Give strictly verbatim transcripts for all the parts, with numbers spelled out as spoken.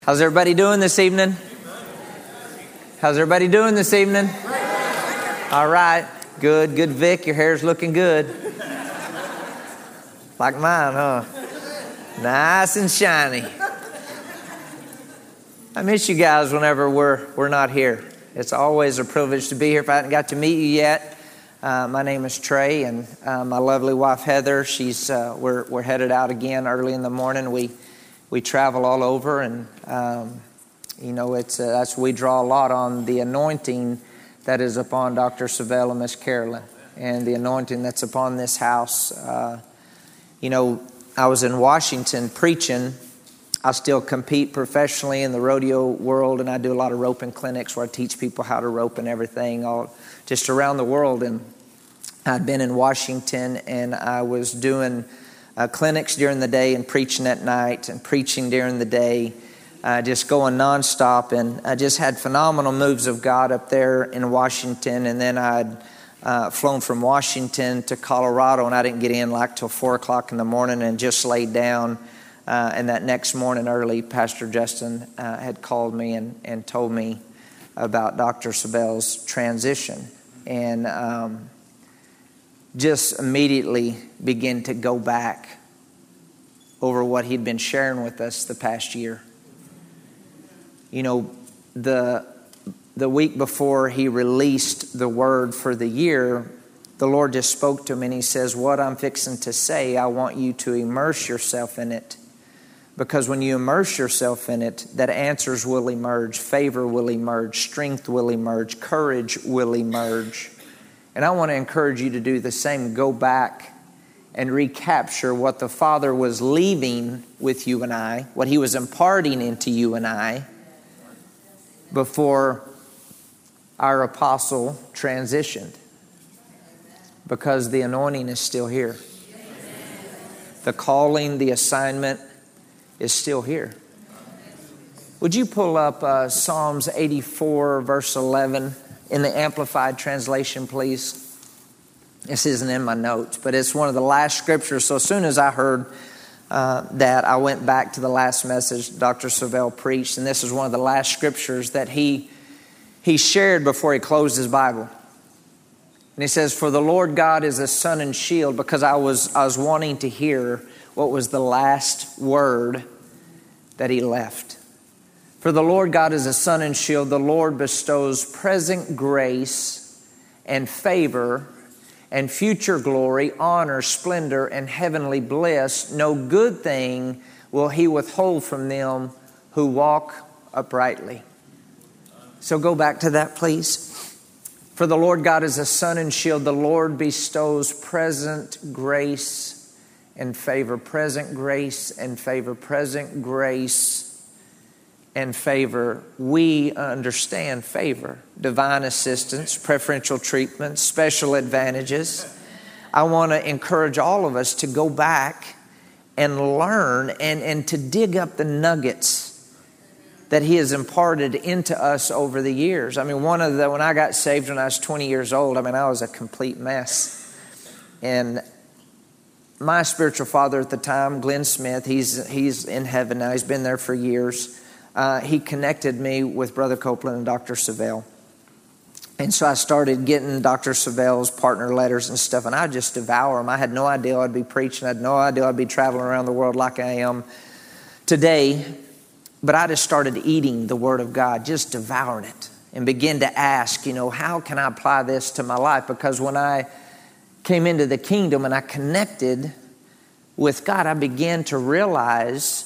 How's everybody doing this evening? How's everybody doing this evening? All right. Good. Good, Vic. Your hair's looking good. Like mine, huh? Nice and shiny. I miss you guys whenever we're we're not here. It's always a privilege to be here. If I haven't got to meet you yet, uh, my name is Trey, and uh, my lovely wife Heather. She's uh, we're we're headed out again early in the morning. We we travel all over, and um, you know it's uh, that's we draw a lot on the anointing that is upon Doctor Savelle and Miss Carolyn, and the anointing that's upon this house. Uh, you know, I was in Washington preaching. I still compete professionally in the rodeo world, and I do a lot of roping clinics where I teach people how to rope and everything, all just around the world. And I'd been in Washington, and I was doing uh, clinics during the day and preaching at night and preaching during the day, uh, just going nonstop. And I just had phenomenal moves of God up there in Washington. And then I'd uh, flown from Washington to Colorado, and I didn't get in like till four o'clock in the morning and just laid down. Uh, and that next morning early, Pastor Justin uh, had called me and, and told me about Doctor Savelle's transition. And um, just immediately began to go back over what he'd been sharing with us the past year. You know, the, the week before he released the word for the year, the Lord just spoke to him and he says, what I'm fixing to say, I want you to immerse yourself in it. Because when you immerse yourself in it, that answers will emerge, favor will emerge, strength will emerge, courage will emerge. And I want to encourage you to do the same. Go back and recapture what the Father was leaving with you and I, what He was imparting into you and I before our apostle transitioned. Because the anointing is still here. The calling, the assignment is still here. Would you pull up uh, Psalms eighty-four, verse eleven in the Amplified Translation, please? This isn't in my notes, but it's one of the last scriptures. So as soon as I heard uh, that, I went back to the last message Doctor Savelle preached, and this is one of the last scriptures that he he shared before he closed his Bible. And he says, "For the Lord God is a sun and shield," because I was I was wanting to hear what was the last word that he left. For the Lord God is a sun and shield. The Lord bestows present grace and favor and future glory, honor, splendor, and heavenly bliss. No good thing will He withhold from them who walk uprightly. So go back to that, please. For the Lord God is a sun and shield. The Lord bestows present grace and favor, present grace and favor, present grace and favor. We understand favor, divine assistance, preferential treatment, special advantages. I want to encourage all of us to go back and learn and, and to dig up the nuggets that He has imparted into us over the years. I mean, one of the, when I got saved when I was twenty years old, I mean, I was a complete mess. And my spiritual father at the time, Glenn Smith, he's he's in heaven now. He's been there for years. Uh, he connected me with Brother Copeland and Doctor Savelle. And so I started getting Doctor Savelle's partner letters and stuff, and I just devour them. I had no idea I'd be preaching. I had no idea I'd be traveling around the world like I am today. But I just started eating the Word of God, just devouring it, and began to ask, you know, how can I apply this to my life? Because when I came into the kingdom and I connected with God, I began to realize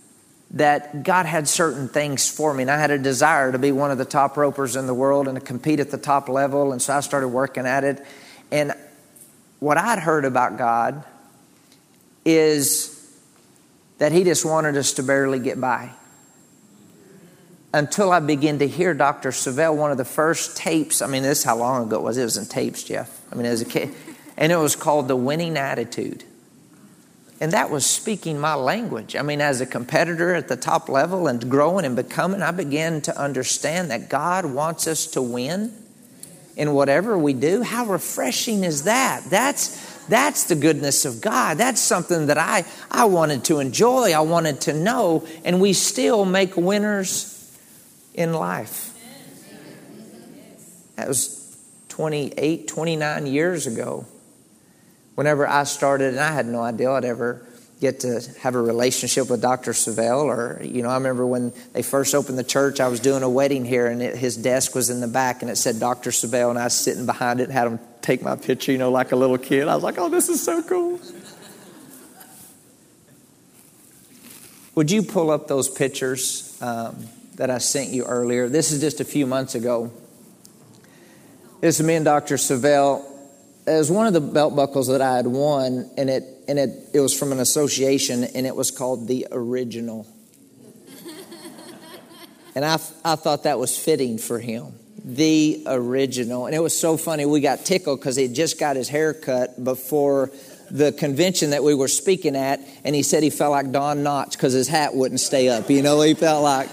that God had certain things for me. And I had a desire to be one of the top ropers in the world and to compete at the top level. And so I started working at it. And what I'd heard about God is that He just wanted us to barely get by. Until I began to hear Doctor Savelle, one of the first tapes. I mean, this is how long ago it was. It was in tapes, Jeff. I mean, as a kid. And it was called The Winning Attitude. And that was speaking my language. I mean, as a competitor at the top level and growing and becoming, I began to understand that God wants us to win in whatever we do. How refreshing is that? That's That's the goodness of God. That's something that I, I wanted to enjoy. I wanted to know. And we still make winners in life. That was twenty-eight, twenty-nine years ago. Whenever I started, and I had no idea I'd ever get to have a relationship with Doctor Savelle. Or, you know, I remember when they first opened the church, I was doing a wedding here, and it, his desk was in the back, and it said Doctor Savelle, and I was sitting behind it and had him take my picture, you know, like a little kid. I was like, oh, this is so cool. Would you pull up those pictures um, that I sent you earlier? This is just a few months ago. This is me and Doctor Savelle. It was one of the belt buckles that I had won, and it and it it was from an association, and it was called the Original. And I I thought that was fitting for him, the Original. And it was so funny. We got tickled because he had just got his hair cut before the convention that we were speaking at, and he said he felt like Don Knotts because his hat wouldn't stay up. You know, he felt like.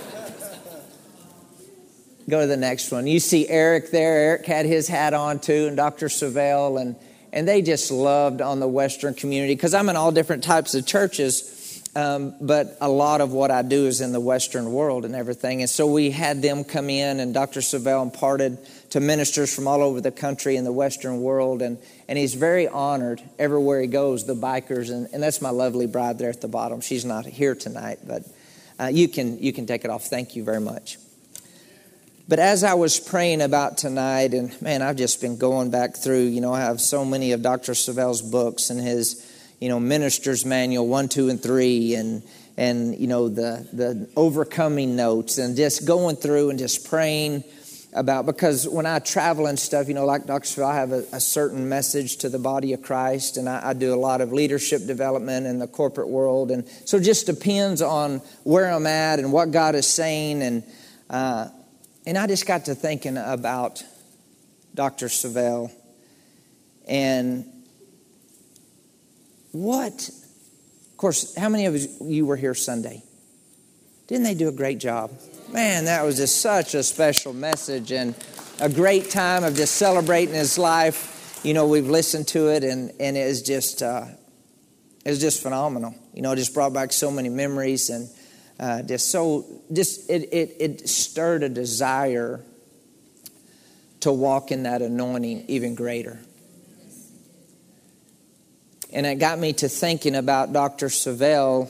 Go to the next one. You see Eric there. Eric had his hat on too, and Doctor Savelle, and and they just loved on the Western community, because I'm in all different types of churches, um, but a lot of what I do is in the Western world and everything. And so we had them come in, and Doctor Savelle imparted to ministers from all over the country in the Western world, and and he's very honored everywhere he goes. The bikers, and, and that's my lovely bride there at the bottom. She's not here tonight, but uh, you can you can take it off. Thank you very much. But as I was praying about tonight, and man, I've just been going back through, you know, I have so many of Doctor Savelle's books and his, you know, Minister's Manual one, two, and three, and, and you know, the, the overcoming notes, and just going through and just praying about, because when I travel and stuff, you know, like Doctor Savelle, I have a, a certain message to the body of Christ, and I, I do a lot of leadership development in the corporate world, and so it just depends on where I'm at and what God is saying, and uh And I just got to thinking about Doctor Savelle and what, of course, how many of you were here Sunday? Didn't they do a great job? Man, that was just such a special message and a great time of just celebrating his life. You know, we've listened to it, and, and it was just, uh, it was just phenomenal. You know, it just brought back so many memories, and Uh, just so, just it, it it stirred a desire to walk in that anointing even greater. And it got me to thinking about Doctor Savelle,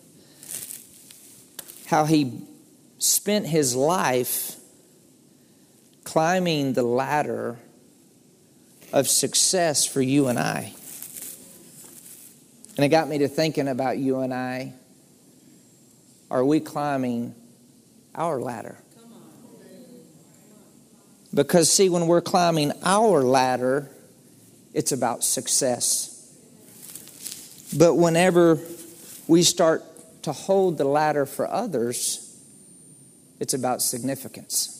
how he spent his life climbing the ladder of success for you and I. And it got me to thinking about you and I. Are we climbing our ladder? Because, see, when we're climbing our ladder, it's about success. But whenever we start to hold the ladder for others, it's about significance.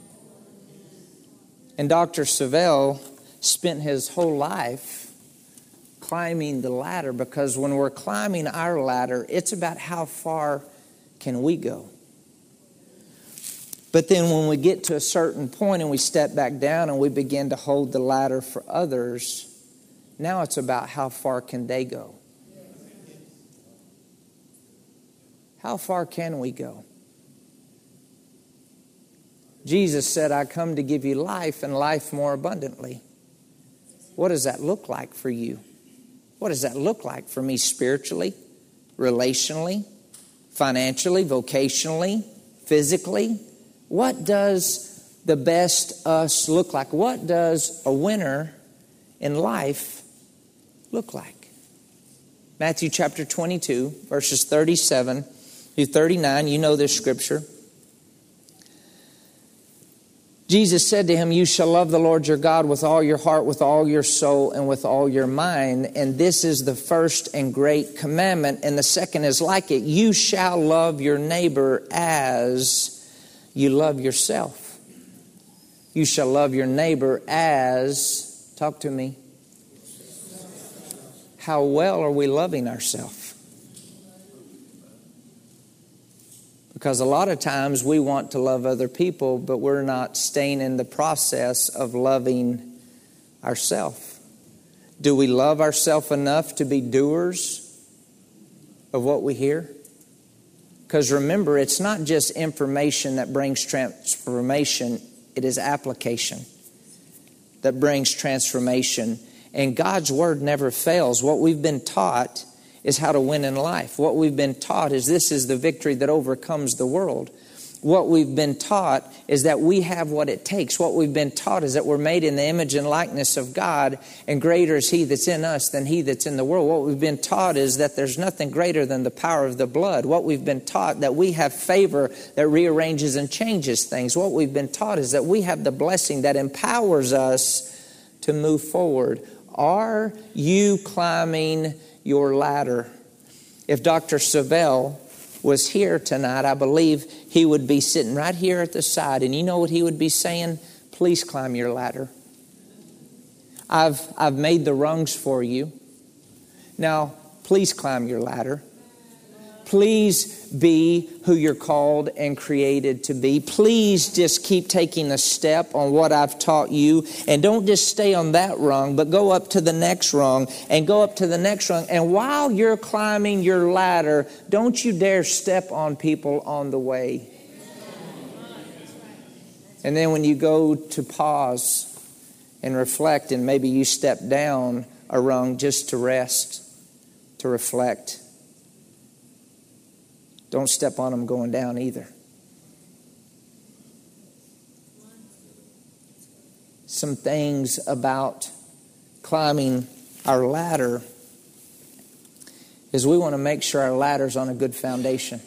And Doctor Savelle spent his whole life climbing the ladder, because when we're climbing our ladder, it's about how far can we go. But then when we get to a certain point and we step back down and we begin to hold the ladder for others, now it's about how far can they go. How far can we go? Jesus said, I come to give you life and life more abundantly. What does that look like for you? What does that look like for me spiritually, relationally, financially, vocationally, physically? What does the best us look like? What does a winner in life look like? Matthew chapter twenty-two, verses thirty-seven through thirty-nine. You know this scripture. Jesus said to him, you shall love the Lord your God with all your heart, with all your soul, and with all your mind. And this is the first and great commandment. And the second is like it. You shall love your neighbor as you love yourself. You shall love your neighbor as, talk to me. How well are we loving ourselves? Because a lot of times we want to love other people, but we're not staying in the process of loving ourselves. Do we love ourselves enough to be doers of what we hear? Because remember, it's not just information that brings transformation. It is application that brings transformation. And God's Word never fails. What we've been taught is how to win in life. What we've been taught is this is the victory that overcomes the world. What we've been taught is that we have what it takes. What we've been taught is that we're made in the image and likeness of God, and greater is He that's in us than he that's in the world. What we've been taught is that there's nothing greater than the power of the blood. What we've been taught that we have favor that rearranges and changes things. What we've been taught is that we have the blessing that empowers us to move forward. Are you climbing your ladder? If Doctor Savelle was here tonight, I believe he would be sitting right here at the side. And you know what he would be saying? Please climb your ladder. I've, I've made the rungs for you. Now, please climb your ladder. Please be who you're called and created to be. Please just keep taking a step on what I've taught you. And don't just stay on that rung, but go up to the next rung and go up to the next rung. And while you're climbing your ladder, don't you dare step on people on the way. And then when you go to pause and reflect, and maybe you step down a rung just to rest, to reflect, don't step on them going down either. Some things about climbing our ladder is we want to make sure our ladder's on a good foundation.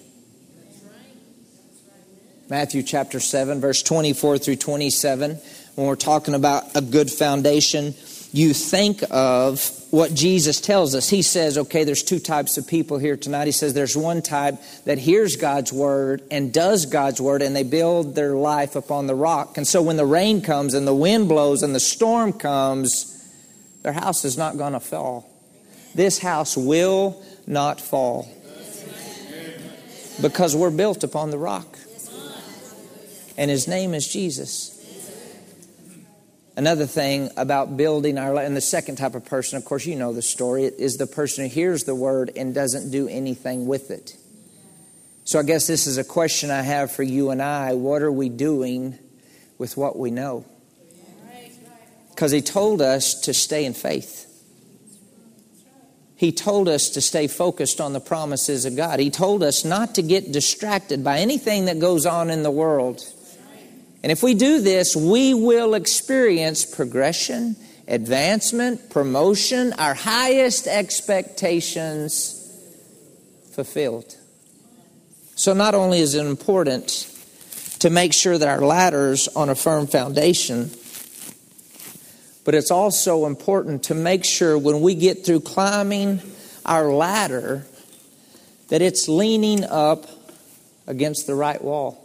Matthew chapter seven, verse twenty-four through twenty-seven, when we're talking about a good foundation, you think of what Jesus tells us. He says, okay, there's two types of people here tonight. He says there's one type that hears God's word and does God's word, and they build their life upon the rock. And so when the rain comes and the wind blows and the storm comes, their house is not going to fall. This house will not fall because we're built upon the rock. And His name is Jesus. Another thing about building our life, and the second type of person, of course, you know the story, is the person who hears the word and doesn't do anything with it. So I guess this is a question I have for you and I. What are we doing with what we know? Because He told us to stay in faith. He told us to stay focused on the promises of God. He told us not to get distracted by anything that goes on in the world. And if we do this, we will experience progression, advancement, promotion, our highest expectations fulfilled. So not only is it important to make sure that our ladder's on a firm foundation, but it's also important to make sure when we get through climbing our ladder that it's leaning up against the right wall.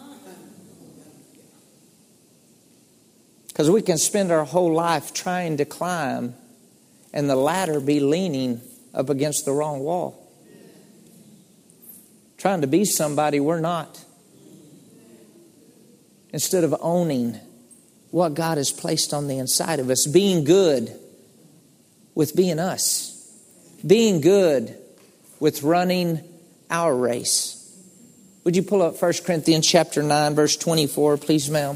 Because we can spend our whole life trying to climb and the ladder be leaning up against the wrong wall. Trying to be somebody we're not. Instead of owning what God has placed on the inside of us. Being good with being us. Being good with running our race. Would you pull up First Corinthians chapter nine, verse twenty-four, please, ma'am?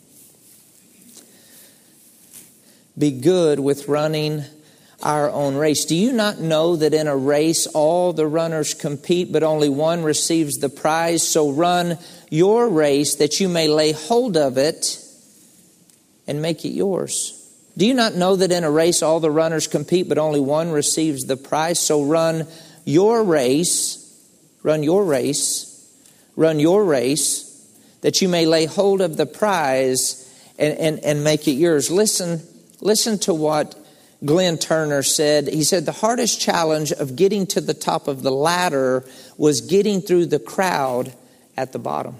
Be good with running our own race. Do you not know that in a race all the runners compete, but only one receives the prize? So run your race that you may lay hold of it and make it yours. Do you not know that in a race all the runners compete, but only one receives the prize? So run your race, run your race, run your race, that you may lay hold of the prize and, and, and make it yours. Listen. Listen to what Glenn Turner said. He said the hardest challenge of getting to the top of the ladder was getting through the crowd at the bottom.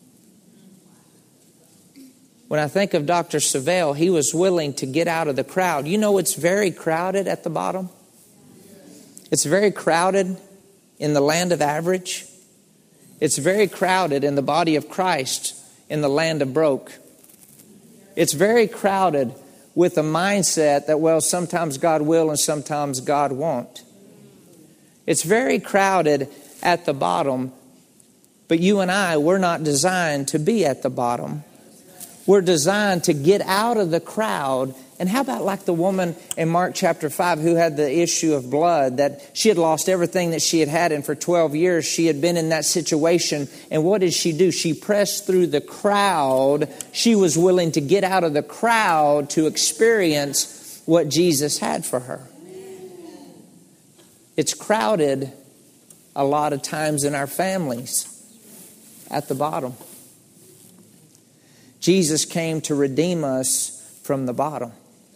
When I think of Doctor Savelle, he was willing to get out of the crowd. You know it's very crowded at the bottom. It's very crowded in the land of average. It's very crowded in the body of Christ in the land of broke. It's very crowded with a mindset that, well, sometimes God will and sometimes God won't. It's very crowded at the bottom, but you and I, we're not designed to be at the bottom. We're designed to get out of the crowd. And how about like the woman in Mark chapter five who had the issue of blood, that she had lost everything that she had had, and for twelve years she had been in that situation. And what did she do? She pressed through the crowd. She was willing to get out of the crowd to experience what Jesus had for her. It's crowded a lot of times in our families at the bottom. Jesus came to redeem us from the bottom.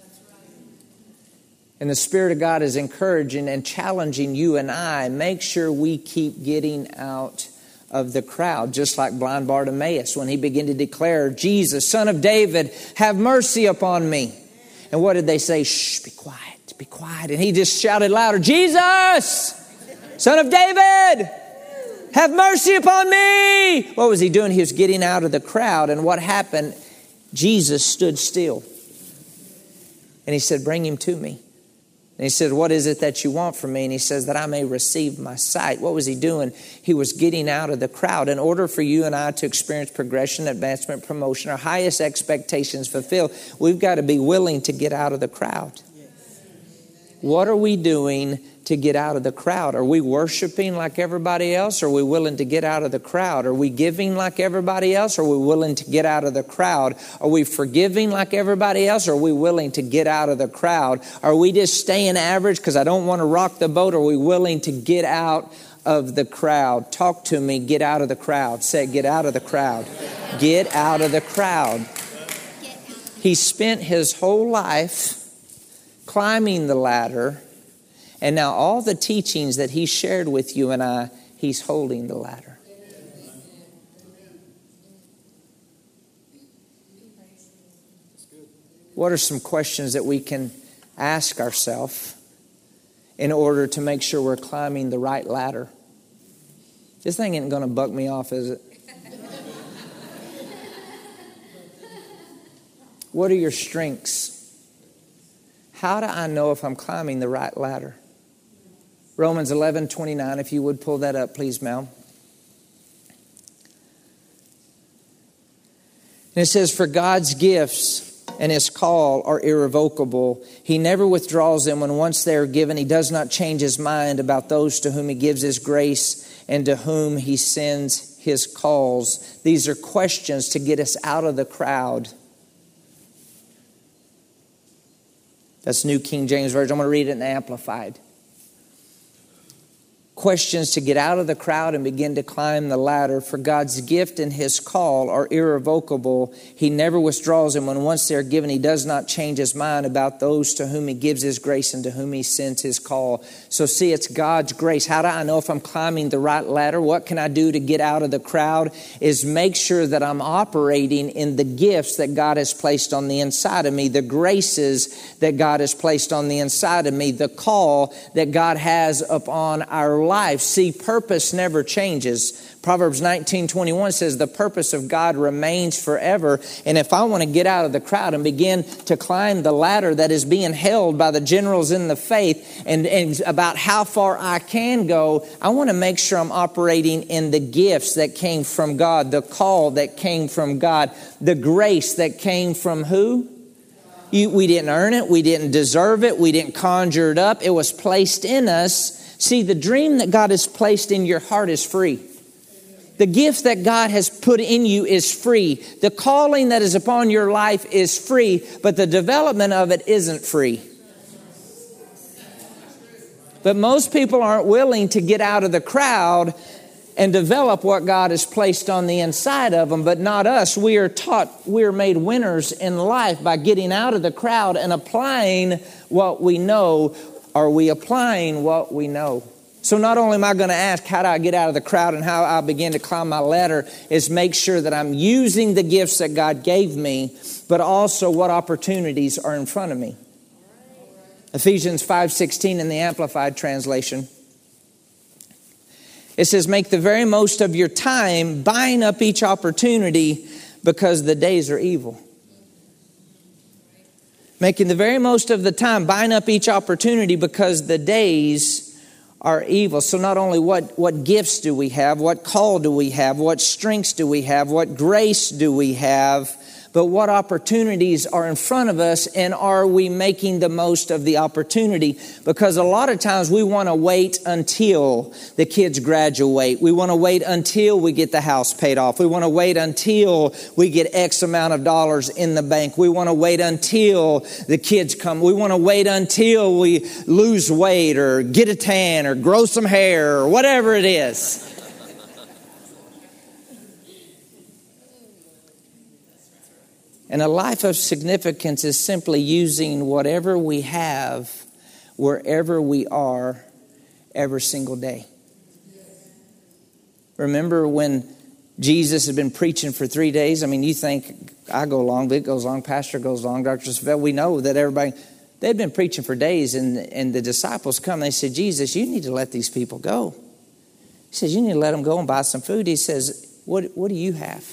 And the Spirit of God is encouraging and challenging you and I. Make sure we keep getting out of the crowd. Just like blind Bartimaeus when he began to declare, Jesus, Son of David, have mercy upon me. And what did they say? Shh, be quiet, be quiet. And he just shouted louder, Jesus, Son of David, have mercy upon me. What was he doing? He was getting out of the crowd. And what happened? Jesus stood still. And he said, bring him to me. And he said, what is it that you want from me? And he says, that I may receive my sight. What was he doing? He was getting out of the crowd. In order for you and I to experience progression, advancement, promotion, our highest expectations fulfilled, we've got to be willing to get out of the crowd. What are we doing to get out of the crowd? Are we worshiping like everybody else? Or are we willing to get out of the crowd? Are we giving like everybody else? Or are we willing to get out of the crowd? Are we forgiving like everybody else? Or are we willing to get out of the crowd? Are we just staying average because I don't want to rock the boat? Or are we willing to get out of the crowd? Talk to me. Get out of the crowd. Say, get out of the crowd. Get out of the crowd. He spent his whole life climbing the ladder. And now all the teachings that he shared with you and I, he's holding the ladder. What are some questions that we can ask ourselves in order to make sure we're climbing the right ladder? This thing ain't going to buck me off, is it? What are your strengths? How do I know if I'm climbing the right ladder? Romans eleven twenty-nine, if you would pull that up, please, Mel. And it says, for God's gifts and his call are irrevocable. He never withdraws them when once they are given. He does not change his mind about those to whom he gives his grace and to whom he sends his calls. These are questions to get us out of the crowd. That's New King James Version. I'm going to read it in the Amplified. Questions to get out of the crowd and begin to climb the ladder. For God's gift and his call are irrevocable. He never withdraws them when once they are given. He does not change his mind about those to whom he gives his grace and to whom he sends his call. So see, it's God's grace. How do I know if I'm climbing the right ladder? What can I do to get out of the crowd? Is make sure that I'm operating in the gifts that God has placed on the inside of me, the graces that God has placed on the inside of me, the call that God has upon our life. See, purpose never changes. Proverbs nineteen twenty-one says the purpose of God remains forever. And if I want to get out of the crowd and begin to climb the ladder that is being held by the generals in the faith and, and about how far I can go, I want to make sure I'm operating in the gifts that came from God, the call that came from God, the grace that came from who? You, we didn't earn it. We didn't deserve it. We didn't conjure it up. It was placed in us. See, the dream that God has placed in your heart is free. The gift that God has put in you is free. The calling that is upon your life is free, but the development of it isn't free. But most people aren't willing to get out of the crowd and develop what God has placed on the inside of them, but not us. We are taught, we are made winners in life by getting out of the crowd and applying what we know. Are we applying what we know? So not only am I going to ask how do I get out of the crowd and how I begin to climb my ladder, is make sure that I'm using the gifts that God gave me, but also what opportunities are in front of me. Ephesians five sixteen in the Amplified Translation. It says, make the very most of your time, buying up each opportunity because the days are evil. Making the very most of the time, buying up each opportunity because the days are evil. So not only what, what gifts do we have, what call do we have, what strengths do we have, what grace do we have, but what opportunities are in front of us, and are we making the most of the opportunity? Because a lot of times we want to wait until the kids graduate. We want to wait until we get the house paid off. We want to wait until we get X amount of dollars in the bank. We want to wait until the kids come. We want to wait until we lose weight or get a tan or grow some hair or whatever it is. And a life of significance is simply using whatever we have, wherever we are, every single day. Remember when Jesus had been preaching for three days? I mean, you think, I go long, Vic goes long, Pastor goes long, Doctor Savelle, we know that everybody, they'd been preaching for days, and, and the disciples come, and they said, Jesus, you need to let these people go. He says, you need to let them go and buy some food. He says, what, what do you have?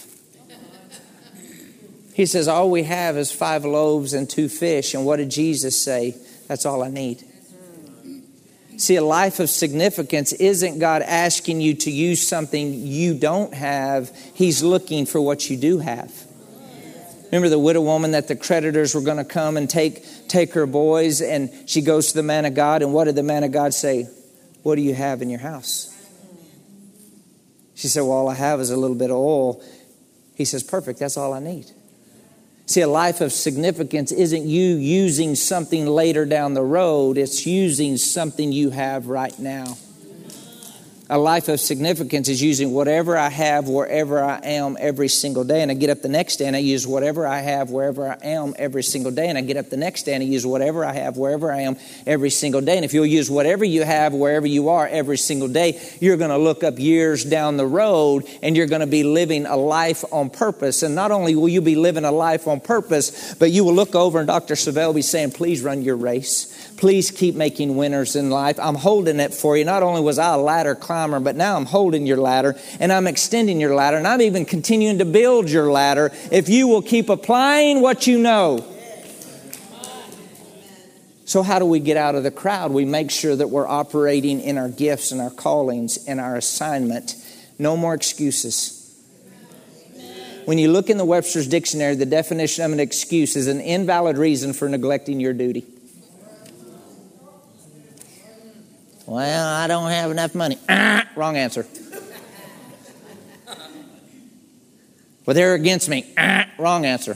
He says, all we have is five loaves and two fish. And what did Jesus say? That's all I need. See, a life of significance isn't God asking you to use something you don't have. He's looking for what you do have. Remember the widow woman that the creditors were going to come and take, take her boys, and she goes to the man of God. And what did the man of God say? What do you have in your house? She said, well, all I have is a little bit of oil. He says, perfect. That's all I need. See, a life of significance isn't you using something later down the road. It's using something you have right now. A life of significance is using whatever I have wherever I am every single day. And I get up the next day and I use whatever I have wherever I am every single day. And I get up the next day and I use whatever I have wherever I am every single day. And if you'll use whatever you have wherever you are every single day, you're going to look up years down the road and you're going to be living a life on purpose. And not only will you be living a life on purpose, but you will look over and Doctor Savelle will be saying, please run your race. Please keep making winners in life. I'm holding it for you. Not only was I a ladder climber, but now I'm holding your ladder and I'm extending your ladder and I'm even continuing to build your ladder if you will keep applying what you know. So how do we get out of the crowd? We make sure that we're operating in our gifts and our callings and our assignment. No more excuses. When you look in the Webster's Dictionary, the definition of an excuse is an invalid reason for neglecting your duty. Well, I don't have enough money. Ah, wrong answer. Well, they're against me. Ah, wrong answer.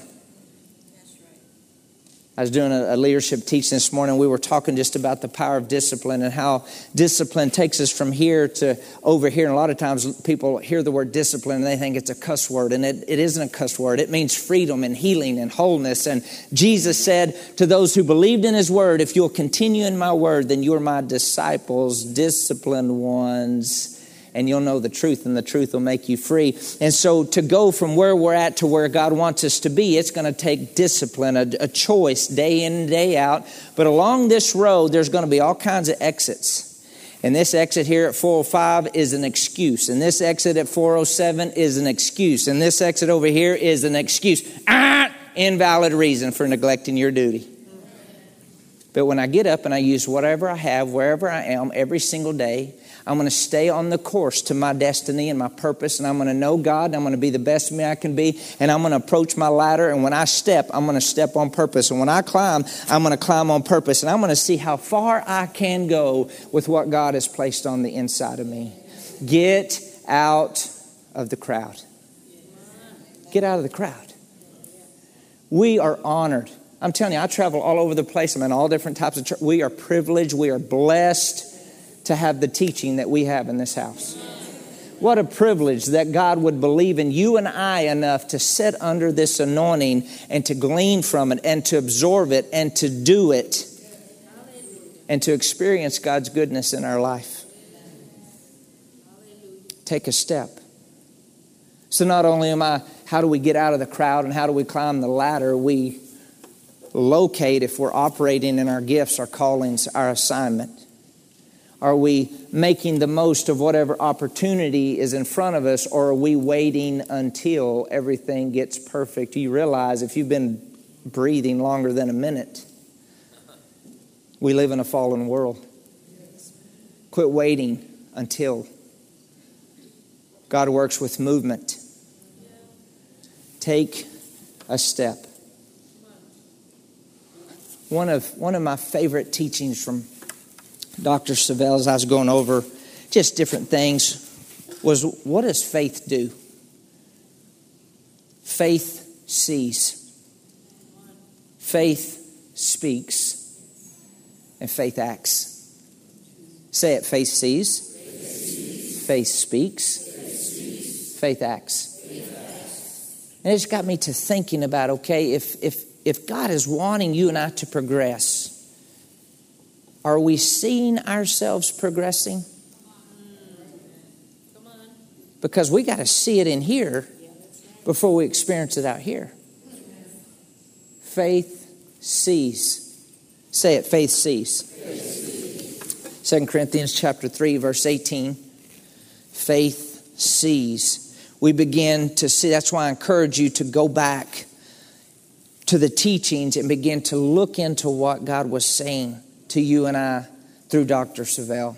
I was doing a, a leadership teaching this morning. We were talking just about the power of discipline and how discipline takes us from here to over here. And a lot of times people hear the word discipline and they think it's a cuss word. And it, it isn't a cuss word. It means freedom and healing and wholeness. And Jesus said to those who believed in his word, if you'll continue in my word, then you're my disciples, disciplined ones. And you'll know the truth, and the truth will make you free. And so to go from where we're at to where God wants us to be, it's going to take discipline, a, a choice day in and day out. But along this road, there's going to be all kinds of exits. And this exit here at four oh five is an excuse. And this exit at four oh seven is an excuse. And this exit over here is an excuse. Ah, invalid reason for neglecting your duty. But when I get up and I use whatever I have, wherever I am, every single day, I'm going to stay on the course to my destiny and my purpose, and I'm going to know God, and I'm going to be the best me I can be, and I'm going to approach my ladder, and when I step, I'm going to step on purpose, and when I climb, I'm going to climb on purpose, and I'm going to see how far I can go with what God has placed on the inside of me. Get out of the crowd. Get out of the crowd. We are honored. I'm telling you, I travel all over the place. I'm in all different types of church. We are privileged. We are blessed to have the teaching that we have in this house. What a privilege that God would believe in you and I enough to sit under this anointing and to glean from it and to absorb it and to do it and to experience God's goodness in our life. Take a step. So not only am I, how do we get out of the crowd and how do we climb the ladder, we locate if we're operating in our gifts, our callings, our assignment. Are we making the most of whatever opportunity is in front of us, or are we waiting until everything gets perfect? You realize if you've been breathing longer than a minute. We live in a fallen world. Quit waiting until. God works with movement. Take a step. One of one of my favorite teachings from Doctor Savelle, as I was going over just different things, was what does faith do? Faith sees. Faith speaks. And faith acts. Say it, faith sees. Faith, sees. Faith speaks. Faith, speaks. Faith acts. Faith acts. And it's got me to thinking about, okay, if if if God is wanting you and I to progress, are we seeing ourselves progressing? Come on. Because we got to see it in here before we experience it out here. Faith sees. Say it, faith sees. Second Corinthians chapter three, verse eighteen. Faith sees. We begin to see. That's why I encourage you to go back to the teachings and begin to look into what God was saying to you and I through Doctor Savelle.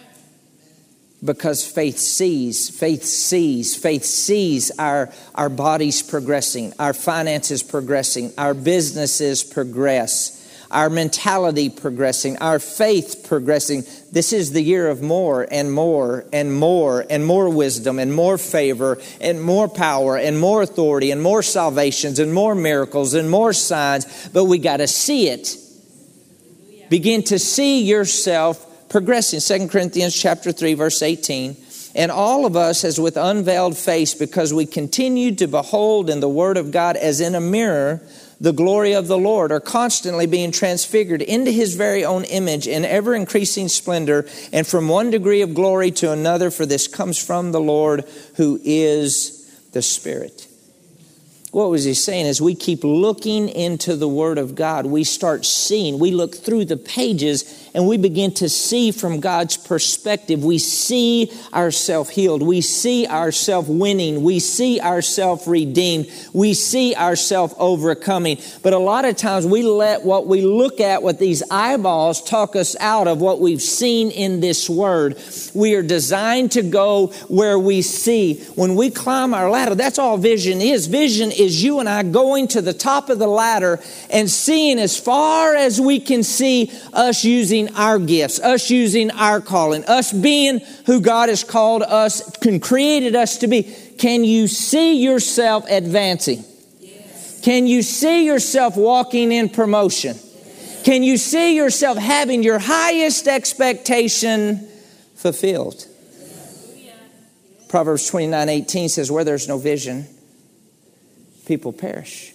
Because faith sees, faith sees, faith sees our, our bodies progressing, our finances progressing, our businesses progress, our mentality progressing, our faith progressing. This is the year of more and more and more and more wisdom and more favor and more power and more authority and more salvations and more miracles and more signs. But we got to see it. Begin to see yourself progressing. Second Corinthians chapter three, verse eighteen. And all of us as with unveiled face, because we continue to behold in the Word of God as in a mirror the glory of the Lord, are constantly being transfigured into His very own image in ever increasing splendor, and from one degree of glory to another, for this comes from the Lord who is the Spirit. What was he saying? As we keep looking into the Word of God, we start seeing, we look through the pages and we begin to see from God's perspective. We see ourselves healed. We see ourselves winning. We see ourselves redeemed. We see ourselves overcoming. But a lot of times we let what we look at with these eyeballs talk us out of what we've seen in this Word. We are designed to go where we see. When we climb our ladder, that's all vision is. Vision is you and I going to the top of the ladder and seeing as far as we can see, us using our gifts, us using our calling, us being who God has called us and created us to be. Can you see yourself advancing? Yes. Can you see yourself walking in promotion? Yes. Can you see yourself having your highest expectation fulfilled? Yes. Proverbs twenty-nine eighteen says, where there's no vision, people perish.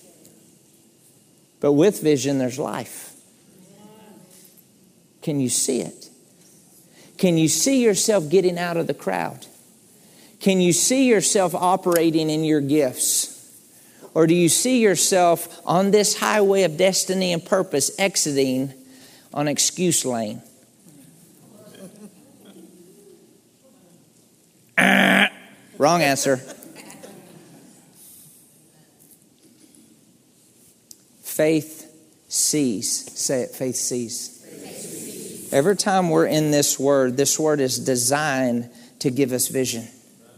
But with vision, there's life. Can you see it? Can you see yourself getting out of the crowd? Can you see yourself operating in your gifts? Or do you see yourself on this highway of destiny and purpose exiting on excuse lane? Wrong answer. Faith sees. Say it, faith sees. Every time we're in this Word, this Word is designed to give us vision.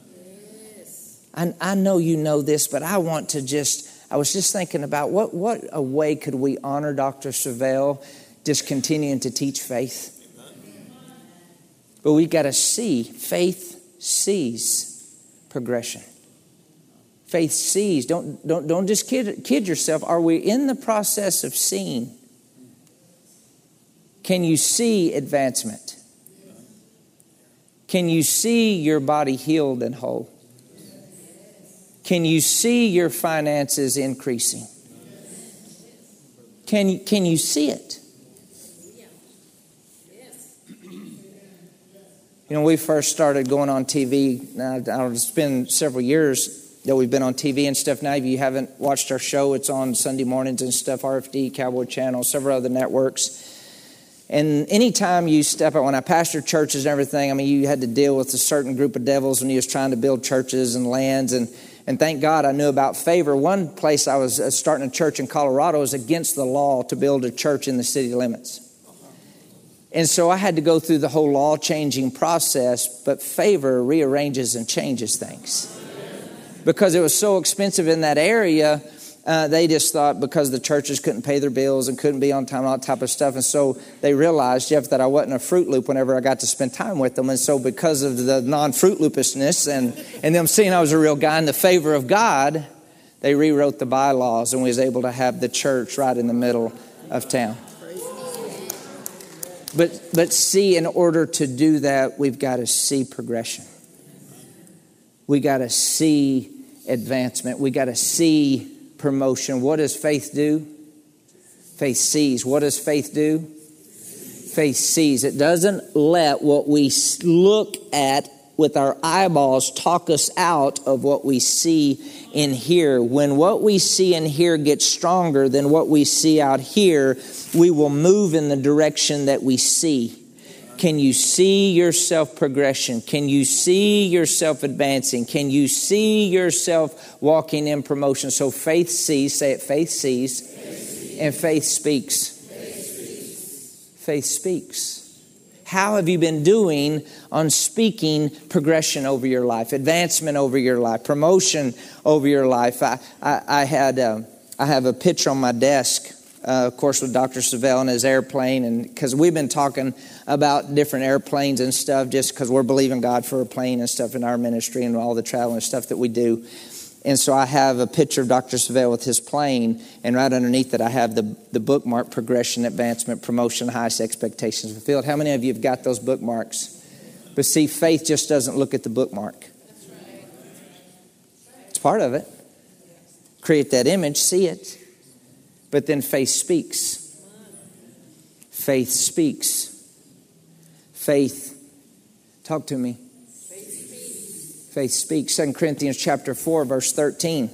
I, I know you know this, but I want to just, I was just thinking about what, what a way could we honor Doctor Savelle just continuing to teach faith. But we got to see, faith sees progression. Faith sees. Don't, don't, don't just kid, kid yourself. Are we in the process of seeing? Can you see advancement? Can you see your body healed and whole? Can you see your finances increasing? Can you, can you see it? You know, we first started going on T V. Now, it's been several years that we've been on T V and stuff. Now, if you haven't watched our show, it's on Sunday mornings and stuff, R F D, Cowboy Channel, several other networks. And anytime you step out, when I pastored churches and everything, I mean, you had to deal with a certain group of devils when you was trying to build churches and lands. And, And thank God I knew about favor. One place I was starting a church in Colorado was against the law to build a church in the city limits. And so I had to go through the whole law changing process, but favor rearranges and changes things. Because it was so expensive in that area, uh, they just thought because the churches couldn't pay their bills and couldn't be on time and all that type of stuff. And so they realized, Jeff, that I wasn't a Fruit Loop whenever I got to spend time with them. And so because of the non-Fruit Loopishness and, and them seeing I was a real guy in the favor of God, they rewrote the bylaws and we was able to have the church right in the middle of town. But but see, in order to do that, we've got to see progression. We got to see advancement. We got to see promotion. What does faith do? Faith sees. What does faith do? Faith sees. It doesn't let what we look at with our eyeballs talk us out of what we see and hear. When what we see and hear gets stronger than what we see out here, we will move in the direction that we see. Can you see yourself progression? Can you see yourself advancing? Can you see yourself walking in promotion? So faith sees, say it, faith sees, faith sees. And faith speaks. Faith speaks. Faith speaks. How have you been doing on speaking progression over your life, advancement over your life, promotion over your life? I, I, I had uh, I have a picture on my desk, uh, of course, with Doctor Savelle and his airplane, and because we've been talking about different airplanes and stuff, just because we're believing God for a plane and stuff in our ministry and all the travel and stuff that we do. And so I have a picture of Doctor Savelle with his plane, and right underneath it I have the, the bookmark, progression, advancement, promotion, highest expectations fulfilled. How many of you have got those bookmarks? But see, faith just doesn't look at the bookmark. It's part of it. Create that image, see it. But then faith speaks. Faith speaks. Faith, talk to me. Faith speaks. Second Corinthians chapter four, verse thirteen.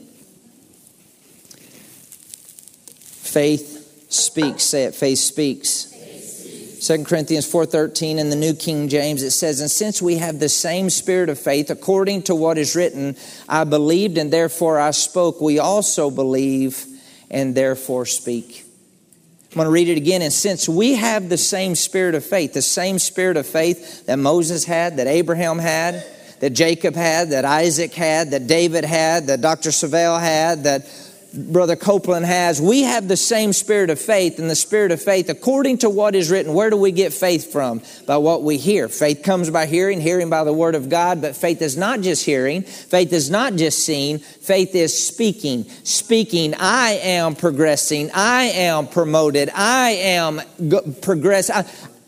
Faith speaks. Say it. Faith speaks. Second Corinthians four thirteen in the New King James, it says, and since we have the same spirit of faith, according to what is written, I believed and therefore I spoke. We also believe and therefore speak. I'm going to read it again. And since we have the same spirit of faith, the same spirit of faith that Moses had, that Abraham had, that Jacob had, that Isaac had, that David had, that Doctor Savelle had, that Brother Copeland has. We have the same spirit of faith, and the spirit of faith, according to what is written. Where do we get faith from? By what we hear. Faith comes by hearing, hearing by the word of God. But faith is not just hearing. Faith is not just seeing. Faith is speaking. Speaking. I am progressing. I am promoted. I am progressing.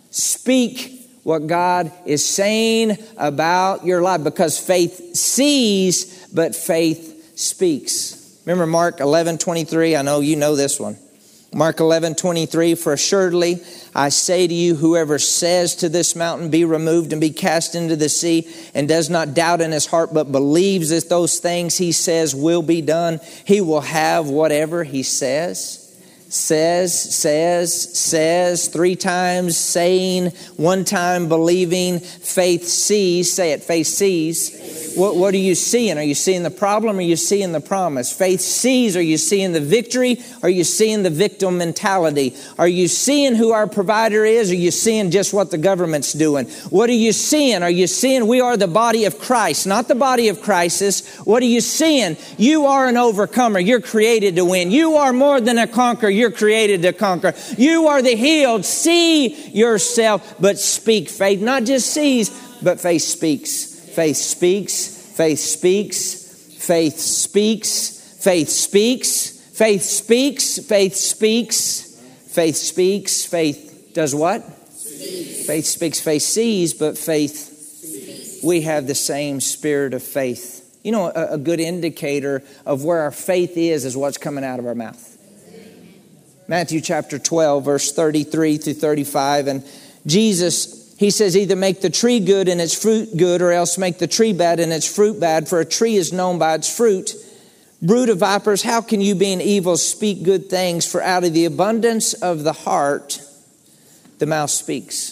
Speak what God is saying about your life, because faith sees, but faith speaks. Remember Mark eleven twenty-three? I know you know this one. Mark eleven twenty-three, for assuredly I say to you, whoever says to this mountain, be removed and be cast into the sea, and does not doubt in his heart, but believes that those things he says will be done, he will have whatever he says. Says, says, says, three times saying, one time believing. Faith sees. Say it, faith sees. What, what are you seeing? Are you seeing the problem or are you seeing the promise? Faith sees. Are you seeing the victory or are you seeing the victim mentality? Are you seeing who our provider is or are you seeing just what the government's doing? What are you seeing? Are you seeing we are the body of Christ, not the body of crisis? What are you seeing? You are an overcomer. You're created to win. You are more than a conqueror. You're created to conquer. You are the healed. See yourself, but speak. Faith not just sees, but faith speaks. Faith speaks. Faith speaks. Faith speaks. Faith speaks. Faith speaks. Faith speaks. Faith speaks. Faith does what? Speaks. Faith speaks. Faith sees, but faith speaks. We have the same spirit of faith. You know, a, a good indicator of where our faith is is what's coming out of our mouth. Matthew chapter twelve, verse thirty-three through thirty-five. And Jesus, he says, either make the tree good and its fruit good, or else make the tree bad and its fruit bad. For a tree is known by its fruit. Brood of vipers, how can you, being evil, speak good things? For out of the abundance of the heart, the mouth speaks.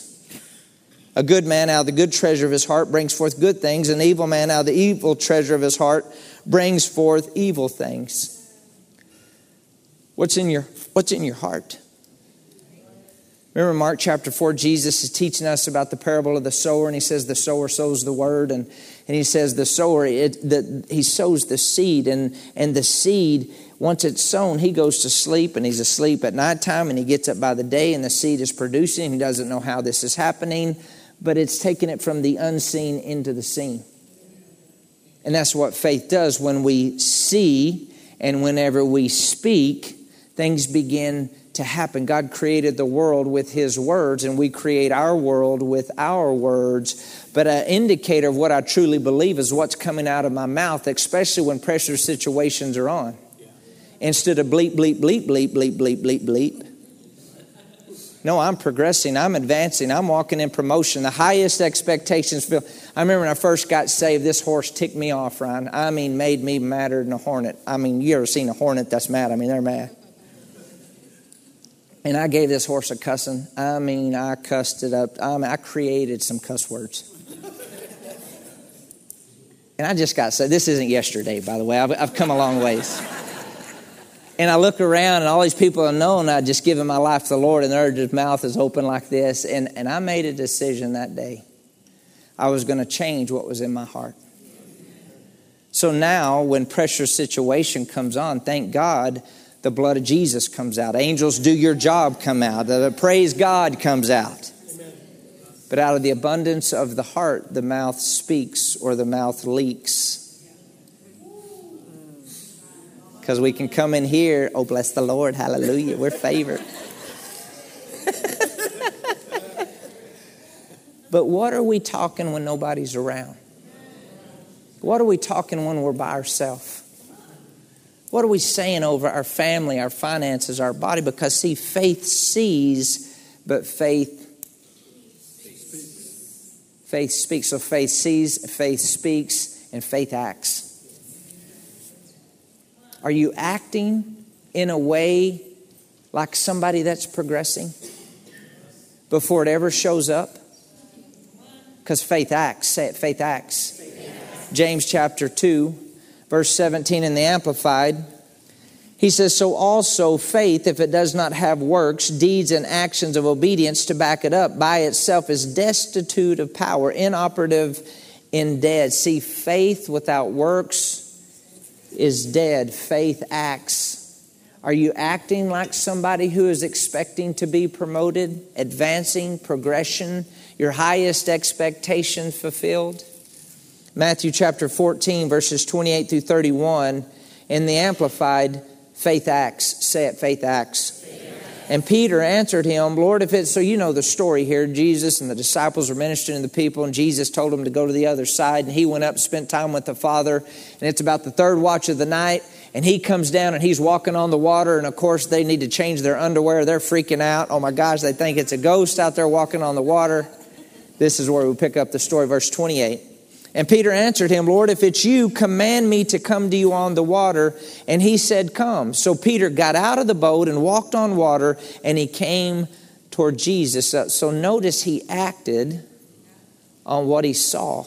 A good man out of the good treasure of his heart brings forth good things. An evil man out of the evil treasure of his heart brings forth evil things. What's in your, what's in your heart? Remember Mark chapter four, Jesus is teaching us about the parable of the sower, and he says the sower sows the word, and, and he says the sower, it, the, he sows the seed, and, and the seed, once it's sown, he goes to sleep, and he's asleep at nighttime, and he gets up by the day, and the seed is producing. He doesn't know how this is happening, but it's taking it from the unseen into the seen. And that's what faith does. When we see and whenever we speak, things begin to happen. God created the world with His words, and we create our world with our words. But an indicator of what I truly believe is what's coming out of my mouth, especially when pressure situations are on. Yeah. Instead of bleep, bleep, bleep, bleep, bleep, bleep, bleep, bleep. No, I'm progressing. I'm advancing. I'm walking in promotion. The highest expectations feel. I remember when I first got saved, this horse ticked me off, Ryan. I mean, made me madder than a hornet. I mean, you ever seen a hornet that's mad? I mean, they're mad. And I gave this horse a cussing. I mean, I cussed it up. I mean, I created some cuss words. And I just got to say, this isn't yesterday, by the way. I've, I've come a long ways. And I look around, and all these people I know, and I just given my life to the Lord, and their mouth is open like this. And, and I made a decision that day. I was going to change what was in my heart. So now, when pressure situation comes on, thank God, the blood of Jesus comes out. Angels do your job come out. The praise God comes out. Amen. But out of the abundance of the heart, the mouth speaks or the mouth leaks. Because we can come in here, oh, bless the Lord, hallelujah, we're favored. But what are we talking when nobody's around? What are we talking when we're by ourselves? What are we saying over our family, our finances, our body? Because, see, faith sees, but faith faith speaks. So faith sees, faith speaks, and faith acts. Are you acting in a way like somebody that's progressing before it ever shows up? Because faith acts. Say it, faith acts. James chapter two. Verse seventeen in the Amplified, he says, so also faith, if it does not have works, deeds and actions of obedience to back it up, by itself is destitute of power, inoperative and dead. See, faith without works is dead. Faith acts. Are you acting like somebody who is expecting to be promoted, advancing, progression, your highest expectation fulfilled? Matthew chapter fourteen, verses twenty-eight through thirty-one, in the Amplified, faith acts. Say it, faith acts. And Peter answered him, Lord, if it's, so you know the story here, Jesus and the disciples were ministering to the people, and Jesus told them to go to the other side, and he went up, spent time with the Father, and it's about the third watch of the night, and he comes down and he's walking on the water, and of course they need to change their underwear. They're freaking out. Oh my gosh, they think it's a ghost out there walking on the water. This is where we pick up the story, verse twenty-eight. And Peter answered him, Lord, if it's you, command me to come to you on the water. And he said, come. So Peter got out of the boat and walked on water, and he came toward Jesus. So notice he acted on what he saw.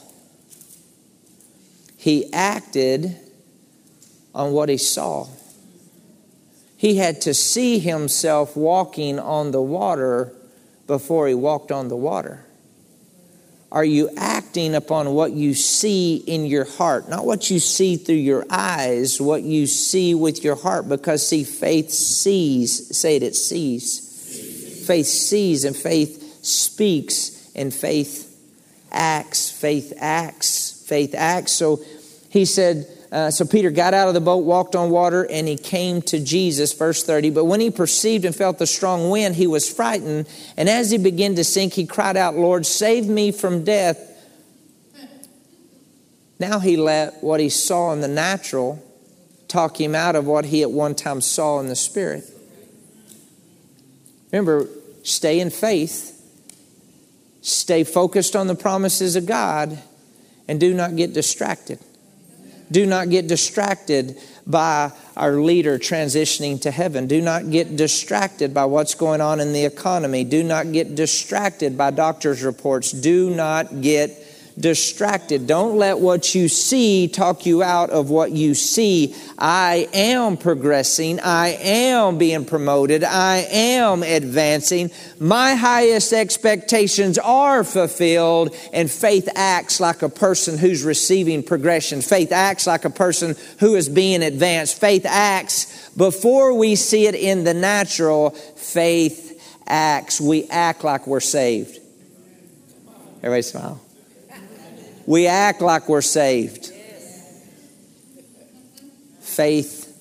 He acted on what he saw. He had to see himself walking on the water before he walked on the water. Are you acting upon what you see in your heart? Not what you see through your eyes, what you see with your heart. Because, see, faith sees. Say it, it sees. sees. Faith sees and faith speaks and faith acts. Faith acts. Faith acts. So he said, uh, so Peter got out of the boat, walked on water, and he came to Jesus, verse thirty. But when he perceived and felt the strong wind, he was frightened. And as he began to sink, he cried out, Lord, save me from death. Now he let what he saw in the natural talk him out of what he at one time saw in the Spirit. Remember, stay in faith. Stay focused on the promises of God. And do not get distracted. Do not get distracted by our leader transitioning to heaven. Do not get distracted by what's going on in the economy. Do not get distracted by doctor's reports. Do not get distracted. Don't let what you see talk you out of what you see. I am progressing. I am being promoted. I am advancing. My highest expectations are fulfilled, and faith acts like a person who's receiving progression. Faith acts like a person who is being advanced. Faith acts before we see it in the natural. Faith acts. We act like we're saved. Everybody smile. We act like we're saved. Faith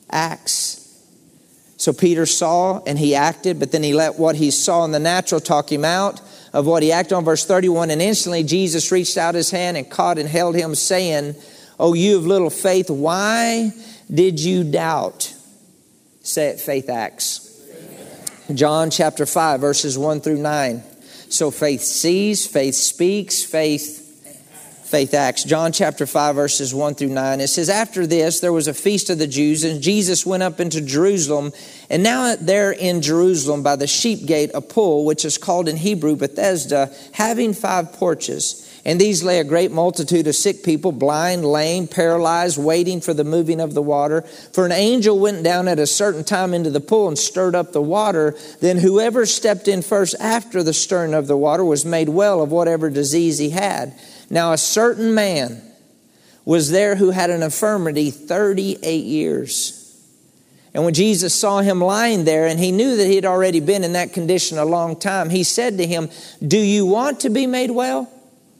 acts. So Peter saw and he acted, but then he let what he saw in the natural talk him out of what he acted on. Verse thirty-one, and instantly Jesus reached out his hand and caught and held him, saying, "O you of little faith, why did you doubt?" Say it, faith acts. John chapter five, verses one through nine. So faith sees, faith speaks, faith Faith acts. John chapter five, verses one through nine. It says, after this, there was a feast of the Jews, and Jesus went up into Jerusalem. And now there in Jerusalem, by the sheep gate, a pool, which is called in Hebrew Bethesda, having five porches. And these lay a great multitude of sick people, blind, lame, paralyzed, waiting for the moving of the water. For an angel went down at a certain time into the pool and stirred up the water. Then whoever stepped in first after the stirring of the water was made well of whatever disease he had. Now a certain man was there who had an infirmity thirty-eight years. And when Jesus saw him lying there, and he knew that he had already been in that condition a long time, he said to him, "Do you want to be made well?"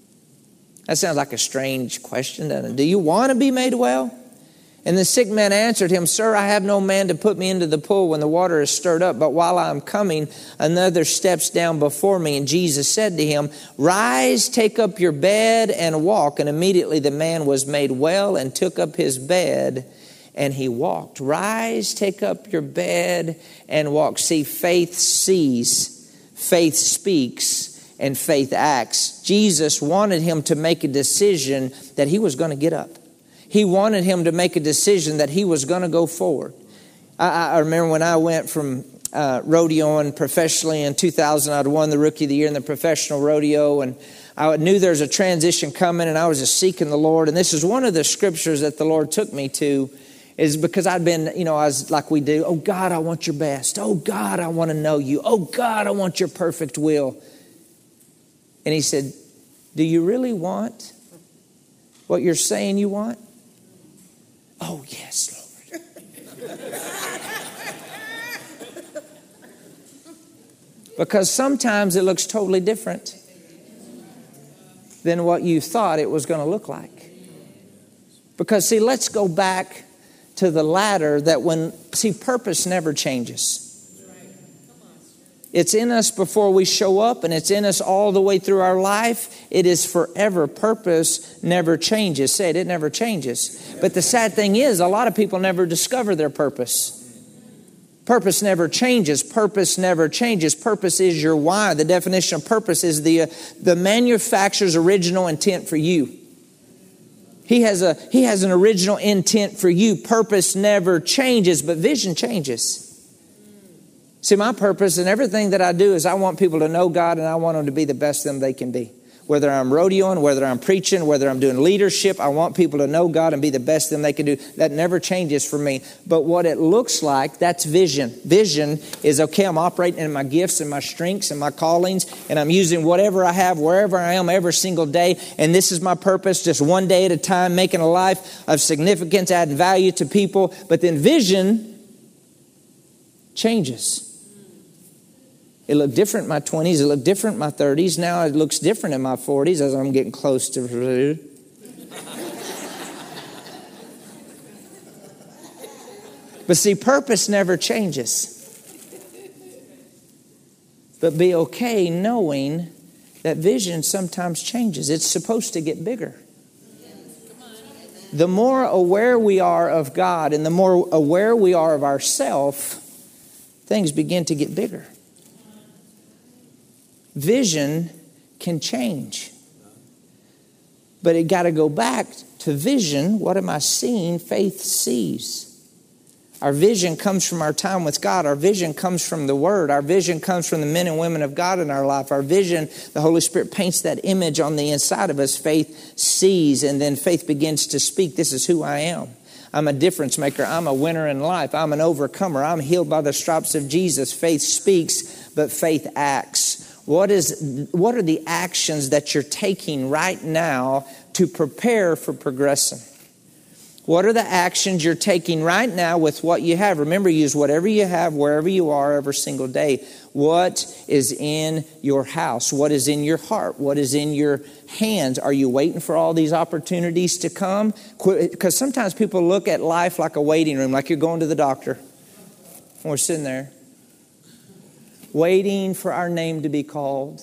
That sounds like a strange question, doesn't it? Do you want to be made well? And the sick man answered him, "Sir, I have no man to put me into the pool when the water is stirred up. But while I am coming, another steps down before me." And Jesus said to him, "Rise, take up your bed and walk." And immediately the man was made well and took up his bed and he walked. Rise, take up your bed and walk. See, faith sees, faith speaks, and faith acts. Jesus wanted him to make a decision that he was going to get up. He wanted him to make a decision that he was going to go forward. I, I remember when I went from uh, rodeoing professionally in two thousand, I'd won the Rookie of the Year in the professional rodeo, and I knew there was a transition coming, and I was just seeking the Lord. And this is one of the scriptures that the Lord took me to, is because I'd been, you know, I was like we do, "Oh God, I want your best. Oh God, I want to know you. Oh God, I want your perfect will." And he said, "Do you really want what you're saying you want?" "Oh, yes, Lord." Because sometimes it looks totally different than what you thought it was going to look like. Because, see, let's go back to the ladder that when, see, purpose never changes. It's in us before we show up, and it's in us all the way through our life. It is forever. Purpose never changes. Say it, it never changes. But the sad thing is, a lot of people never discover their purpose. Purpose never changes. Purpose never changes. Purpose is your why. The definition of purpose is the, uh, the manufacturer's original intent for you. He has a, he has an original intent for you. Purpose never changes, but vision changes. See, my purpose and everything that I do is I want people to know God, and I want them to be the best them they can be. Whether I'm rodeoing, whether I'm preaching, whether I'm doing leadership, I want people to know God and be the best them they can do. That never changes for me. But what it looks like, that's vision. Vision is, okay, I'm operating in my gifts and my strengths and my callings, and I'm using whatever I have, wherever I am, every single day. And this is my purpose, just one day at a time, making a life of significance, adding value to people. But then vision changes. It looked different in my twenties. It looked different in my thirties. Now it looks different in my forties as I'm getting close to... But see, purpose never changes. But be okay knowing that vision sometimes changes. It's supposed to get bigger. The more aware we are of God and the more aware we are of ourselves, things begin to get bigger. Vision can change. But it got to go back to vision. What am I seeing? Faith sees. Our vision comes from our time with God. Our vision comes from the Word. Our vision comes from the men and women of God in our life. Our vision, the Holy Spirit paints that image on the inside of us. Faith sees, and then faith begins to speak. This is who I am. I'm a difference maker. I'm a winner in life. I'm an overcomer. I'm healed by the stripes of Jesus. Faith speaks, but faith acts. What is? What are the actions that you're taking right now to prepare for progressing? What are the actions you're taking right now with what you have? Remember, use whatever you have, wherever you are, every single day. What is in your house? What is in your heart? What is in your hands? Are you waiting for all these opportunities to come? Because sometimes people look at life like a waiting room, like you're going to the doctor. And we're sitting there, waiting for our name to be called.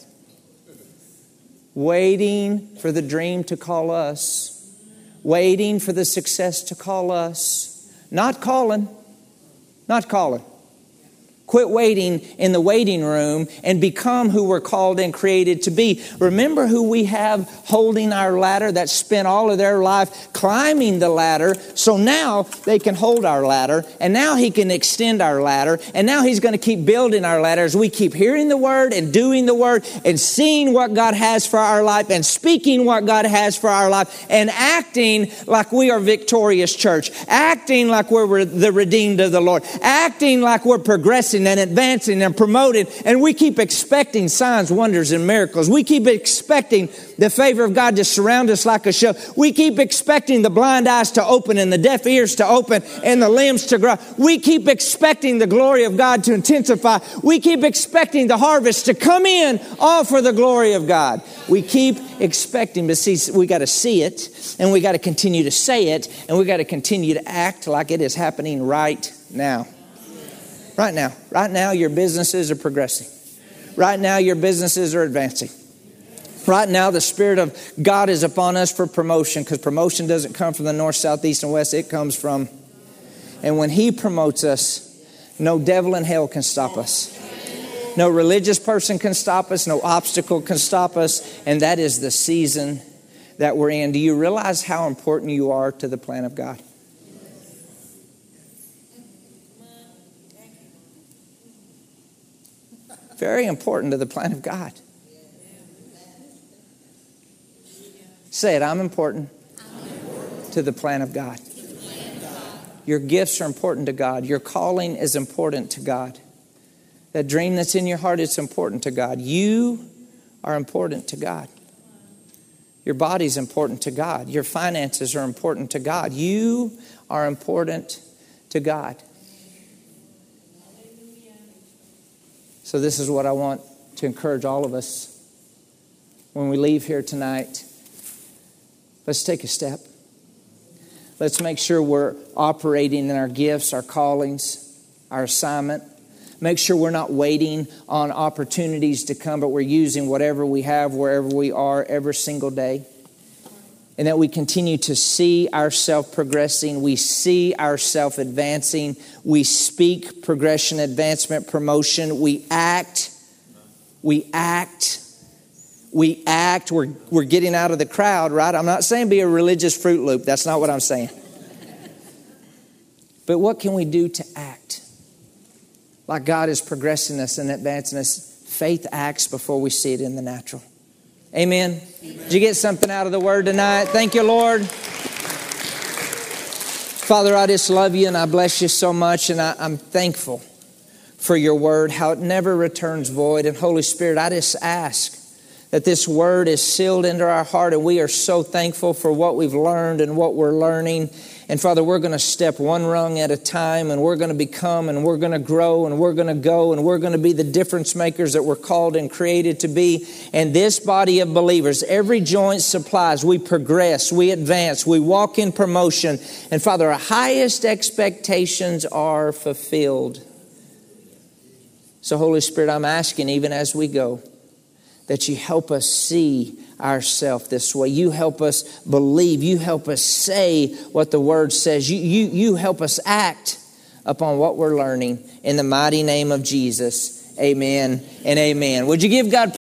Waiting for the dream to call us. Waiting for the success to call us. Not calling. Not calling. Quit waiting in the waiting room and become who we're called and created to be. Remember who we have holding our ladder that spent all of their life climbing the ladder. So now they can hold our ladder, and now He can extend our ladder, and now He's going to keep building our ladder as we keep hearing the Word and doing the Word and seeing what God has for our life and speaking what God has for our life and acting like we are Victorious Church, acting like we're the redeemed of the Lord, acting like we're progressing and advancing and promoting, and we keep expecting signs, wonders, and miracles. We keep expecting the favor of God to surround us like a shield. We keep expecting the blind eyes to open and the deaf ears to open and the limbs to grow. We keep expecting the glory of God to intensify. We keep expecting the harvest to come in, all for the glory of God. We keep expecting, but see, we got to see it, and we got to continue to say it, and we got to continue to act like it is happening right now. Right now. Right now, your businesses are progressing. Right now, your businesses are advancing. Right now, the Spirit of God is upon us for promotion, because promotion doesn't come from the north, south, east, and west. It comes from... And when He promotes us, no devil in hell can stop us. No religious person can stop us. No obstacle can stop us. And that is the season that we're in. Do you realize how important you are to the plan of God? Very important to the plan of God. Say it, I'm important, I'm important to the plan of God. Plan of God. Your gifts are important to God. Your calling is important to God. That dream that's in your heart is important to God. You are important to God. Your body's important to God. Your finances are important to God. You are important to God. So this is what I want to encourage all of us when we leave here tonight. Let's take a step. Let's make sure we're operating in our gifts, our callings, our assignment. Make sure we're not waiting on opportunities to come, but we're using whatever we have, wherever we are, every single day. And that we continue to see ourselves progressing. We see ourselves advancing. We speak progression, advancement, promotion. We act. We act. We act. We're, we're getting out of the crowd, right? I'm not saying be a religious Fruit Loop. That's not what I'm saying. But what can we do to act? Like God is progressing us and advancing us. Faith acts before we see it in the natural. Amen. Amen. Did you get something out of the Word tonight? Thank you, Lord. Father, I just love you and I bless you so much, and I, I'm thankful for your Word, how it never returns void. And Holy Spirit, I just ask that this Word is sealed into our heart, and we are so thankful for what we've learned and what we're learning. And Father, we're going to step one rung at a time, and we're going to become, and we're going to grow, and we're going to go, and we're going to be the difference makers that we're called and created to be. And this body of believers, every joint supplies, we progress, we advance, we walk in promotion. And Father, our highest expectations are fulfilled. So Holy Spirit, I'm asking, even as we go, that you help us see ourselves this way. You help us believe. You help us say what the Word says. You, you, you help us act upon what we're learning. In the mighty name of Jesus, amen and amen. Would you give God